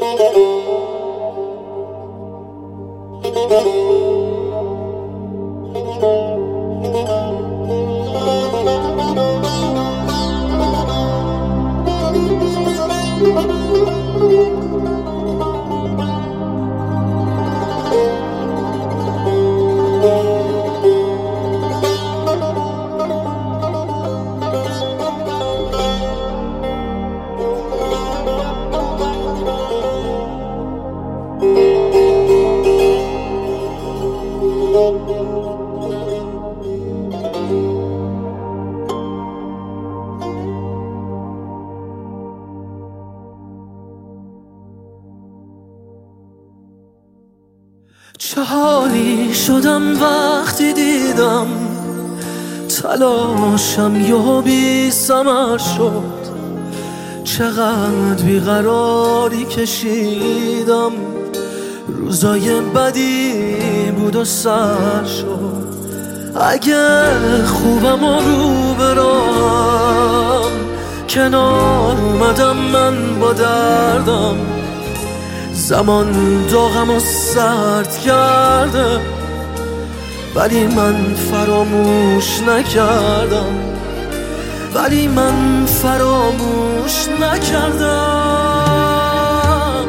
چه حالی شدم وقتی دیدم تلاشم یا بی ثمر شد، چقدر بیقراری کشیدم، روزای بدی بود و سر شد. اگه خوبم و رو برام کنار اومدم من با دردم، زمان داغم و سرد کرده ولی من فراموش نکردم، ولی من فراموش نکردم.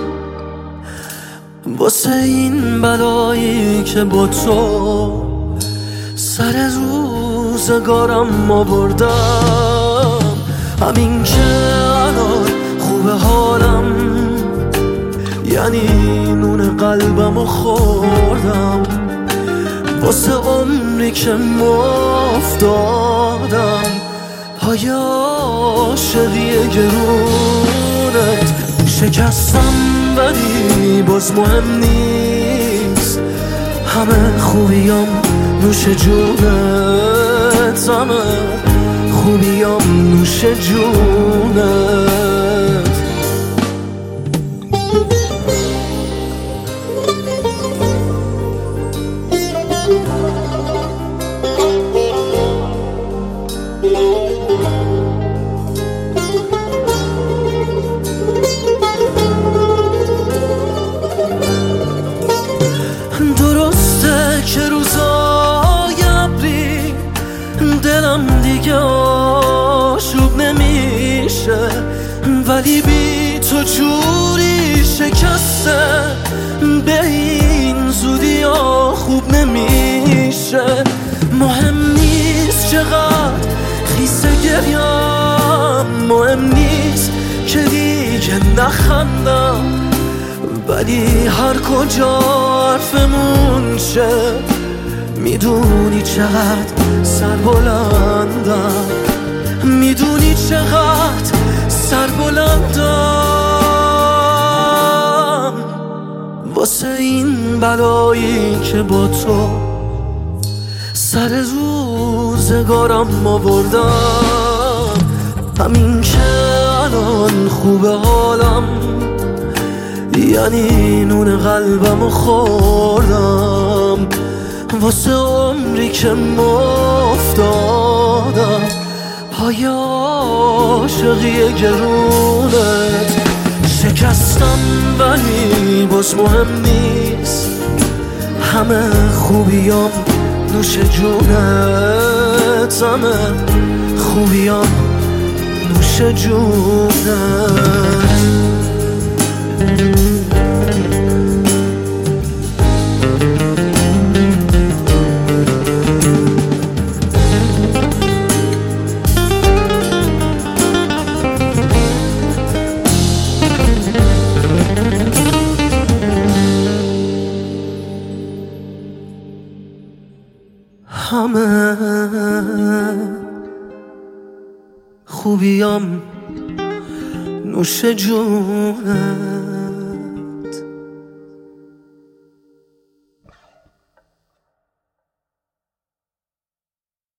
واسه این بلایی که با تو سر روزگارم آوردم، همین که الان خوب حالم یعنی نون قلبمو خوردم، واسه عمری که مفت دادم پای عاشقی گرونت شکستم، ولی باز مهم نیست، همه خوبیام نوش جونت، همه خوبیام نوش جونت. درسته که روزای ابری دلم دیگه آشوب نمیشه، ولی بی تو جوری شکسته به این زودی ها خوب نمیشه. مهم نیست چقدر خیسه گریم، مهم نیست که دیگه نخندم، ولی هر کجا حرفمون شه میدونی چقدر سربلندم، میدونی چقدر سربلندم. واسه این بلایی که با تو سر روزگارم آوردم، همین که الان خوب حالم یعنی نون قلبمو خوردم، واسه عمری که مفت دادم پای عاشقی گرونت شکستم، ولی باز مهم نیست، همه خوبیام نوش جونت، همه خوبیام نوش جونت. همه خوبیام نوش جونت.